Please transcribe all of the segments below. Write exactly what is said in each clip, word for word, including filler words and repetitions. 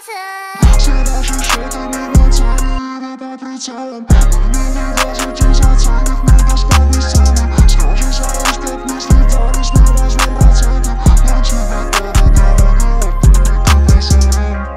Все ваши счеты мимо цели, вы по прицелам. Мы не вывозите за ценник, мы Москва бесценна. Скажи своим, чтоб не сливались, мы возьмем проценты. На тебя парадевание, отпрыгнет и веселим.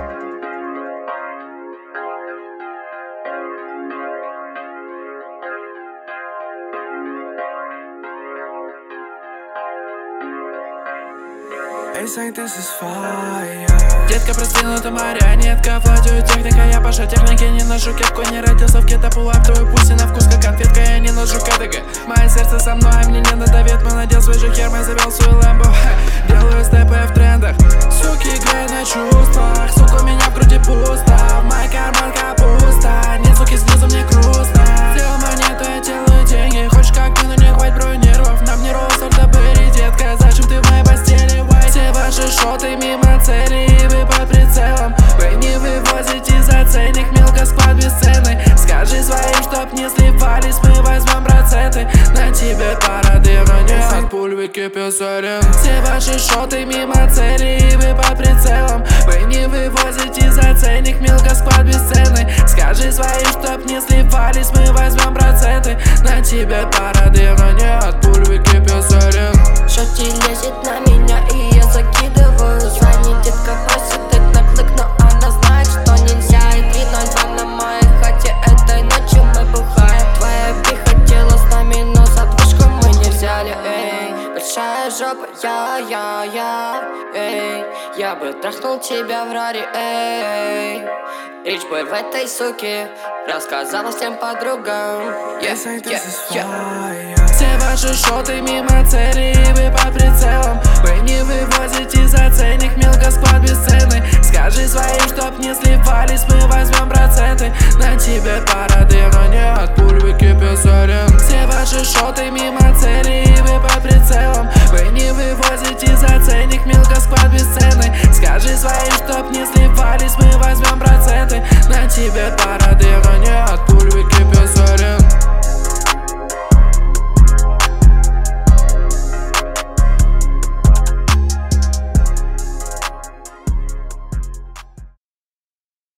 Эй, Сайн, this is fire. Детка, прости, но ты марионетка. Владею техника, я паша техники. Не ношу кепку, не родился в гетто. Пулап, твой пусть на вкус как конфетка. Я не ношу КДГ. Мое сердце со мной, мне не надавит. Мы надел свой же хер, мы завел свой лэмбо. Делаю степы в трендах. Суки играют на чувствах. Сука, у меня в груди пусто. В мой карман капуста. Нет, суки, снизу мне грустно. Сделал монету, я делаю деньги. Хочешь как ты, но не хватит бронь нервов. Нам не рост, добыли, детка. Зачем ты в моей постели? Все ваши шоты мимо цели, и вы под прицелом. Вы не вывозите за ценник, мелко склад бесценный. Скажи своим, чтоб не сливались, мы возьмем проценты. На тебе парады, но нет пуль, выкипел сорен. Все ваши шоты мимо цели, и вы под прицелом. Вы не вывозите за ценник, мелко склад бесценный. Скажи своим, чтоб не сливались, мы возьмем проценты. На тебе парады, но нет пуль, выкипел сорен. Шоти лезет на меня, и я закидываю. Звони, детка просит дать на клык, но она знает, что нельзя. И три ноль два на моей хате, этой ночью мы бухаем. Твоя би хотела с нами, но задвижку мы не взяли. Эй, большая жопа, я, я, я. Эй, я бы трахнул тебя в рари. Эй, рич бой в этой суке рассказала всем подругам. Yeah, yeah, yeah. Все ваши шоты мимо цели, и вы под прицелом. Вы не вывозите за ценник, мелко склад бесценный. Скажи своим, чтоб не сливались, мы возьмем проценты. На тебе парады, но нет пуль, выкипел сорен. Все ваши шоты мимо цели, и вы под прицелом. Вы не вывозите за ценник, мелко склад бесценный. Скажи своим, чтоб не сливались, мы возьмем проценты. На тебе парады.